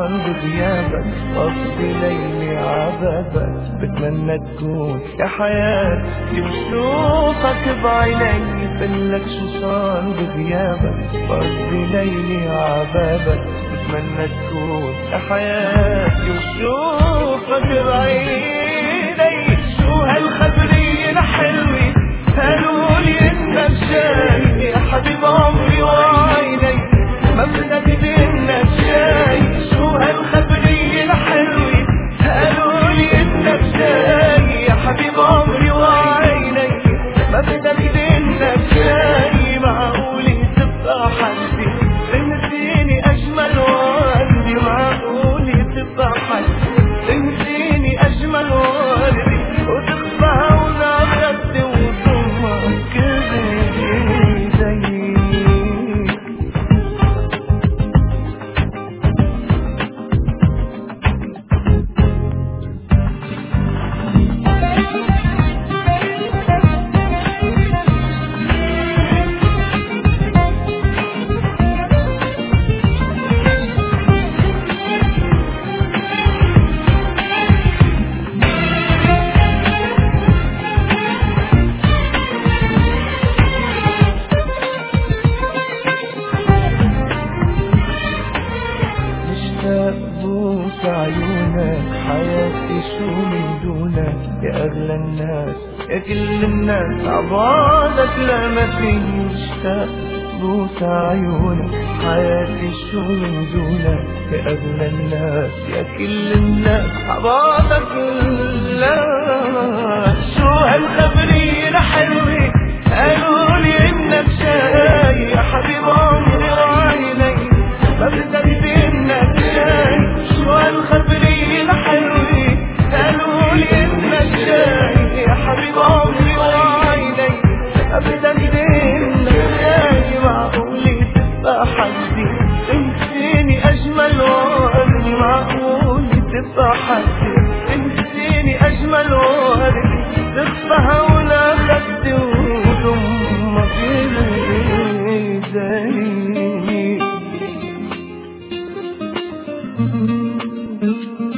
شوصان بغيابك، قصدي ليلي عذابك، بتمنى تكون يا حياتي وشوفك بعيني. بقلك شوصان بغيابك، قصدي ليلي عذابك، بتمنى تكون يا حياتي وشوفك بعيني. شو هالخبرية الحلوة قالولي انك جاي يا حبيب عمري وعيني، ما بدك انك جاي. شو هالخبرية الحلوة قالولي انك جاي يا حبيب عمري وعيني، ما بدك انك جاي. معقولي تبقى حدي تنسيني اجمل وردي، معقولي تبقى حدي تنسيني اجمل وردي، وتخفى ولا غدي وضمك زي زي. بوس عيونك حياتي شو من دونك، يا أغلى الناس يا كل الناس عبادك لا ما فيني مشتاق. بوس عيونك حياتي شو من دونك، يا أغلى الناس يا كل الناس عبادك لا. شو هالخبرية الحلوة قالولي انك جاي يا حبيب عمري وعيني، ما بدك انك جاي. شو هالخبرية الحلوة قالولي انك جاي يا حبيب عمري وعيني، ما بدك انك جاي. معقولي تبقى حدي تنسيني اجمل وردي، معقولي تبقى حدي تنسيني اجمل وردي، تخفى ولا خدي وضمك زي